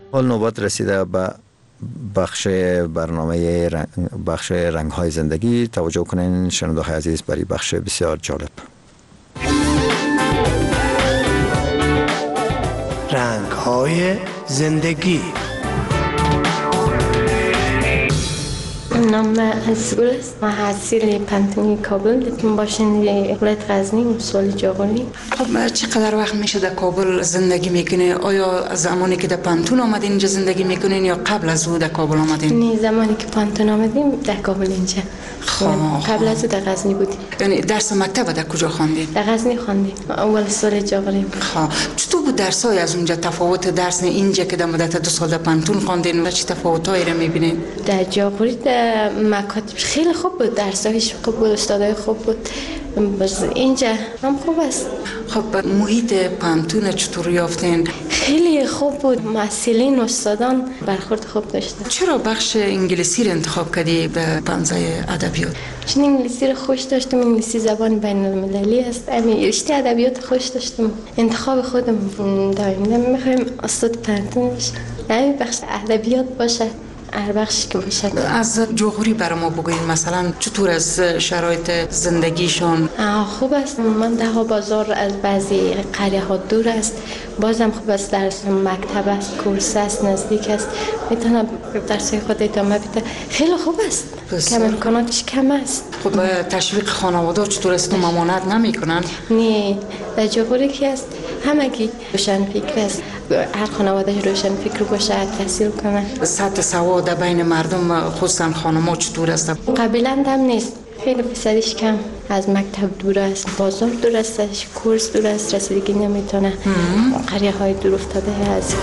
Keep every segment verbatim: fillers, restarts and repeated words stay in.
حال نوبت رسیده به بخش برنامه رنگ بخش رنگ های زندگی. توجه کنین شنونده عزیز برای بخش بسیار جالب. رنگ های زندگی. نام اسگل است. ما حاصل پانتونی کابل دیدم باشین ولایت غزنی سال جاغوری. خب چقدر وقت میشه در کابل زندگی میکنه؟ آیا زمانی که در پانتون آمدین اینجا زندگی میکنین یا قبل از او در کابل آمدین؟ نه، زمانی که پانتون آمدیم در کابل اینجا. خب قبل از او در غزنی بودیم. یعنی درس مکتب در کجا خواندین؟ در غزنی خواندیم. اول سال جاغوری. خب چطور بود درسای از اونجا؟ تفاوت درس اینجا که در مدت دو سال در پانتون خواندین و چه تفاوتایی را میبینین؟ در جاغوری در مکاتب خیلی خوب بود، درسایش خوب بود، استادای خوب بود. بس اینجا هم خوب است. خب محیط پانتون چطور یافتین؟ خیلی خوب بود، مسئولین استادان برخورد خوب داشتن. چرا بخش انگلیسی را انتخاب کردی در پانزه ادبیات؟ چون انگلیسی رو خوش داشتم، انگلیسی زبان بین المللی است. امی رشته ادبیات خوش داشتم. انتخاب خودم دائما میخوایم استاد پانتون بشه. همین بخش ادبیات باشه، هر بخشی که باشه. از جاغوری برای ما بگوین مثلا چطور از شرایط زندگیشون؟ خوب است. من ده ها بازار از بعضی قریه ها دور است، بازم خوب است. درس مکتب است، کورس است، نزدیک است، میتونم درسای خود ادامه بده. خیلی خوب است. کم امکاناتش کم است. خب تشویق خانواده چطور است؟ ممانعت نمیکنن؟ نه، در جاغوری که است همگی روشن فکر است. هر خانواده روشن فکر باشه، تحصیل کنه. سطح سواد بین مردم خصوصا خانم‌ها چطور است؟ قبیلا هم نیست، خیلی فیصدیش کم. از مکتب دور است، بازار دور است، کورس دور است، رسیدگی نمیتونه. قریه های دور افتاده است.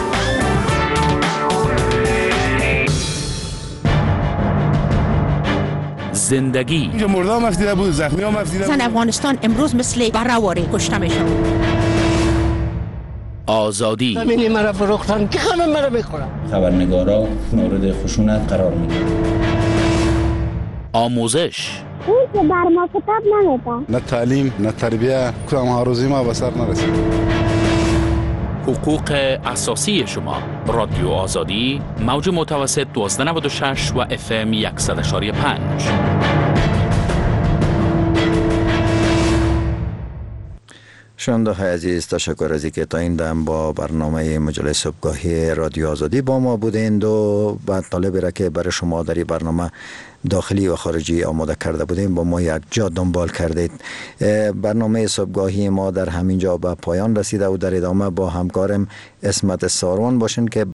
زندگی. اینجا مردا هم افدیده بود، زخمی هم افدیده بود. زن افغانستان امروز مثل برآواره کشته میشه. آزادی. همین مرا فروختن که همه مرا میخورن. خبرنگارا مورد خشونت قرار میگیرن. آموزش. اون که بر ما کتاب نمیده. نه تعلیم، نه تربیه، کدام ها روزی ما به سر نرسید. حقوق اساسی شما. رادیو آزادی، موج متوسط دوازده نود و شش و اف ام صد و یک و پنج. شنونده های عزیز، تشکر از اینکه تا این دم با برنامه مجلس صبحگاهی رادیو آزادی با ما بودند و مطالبی را که برای شما در این برنامه داخلی و خارجی آماده کرده بودیم با ما یک جا دنبال کردید. برنامه صبحگاهی ما در همین جا به پایان رسیده و در ادامه با همکارم اسمت ساروان باشین که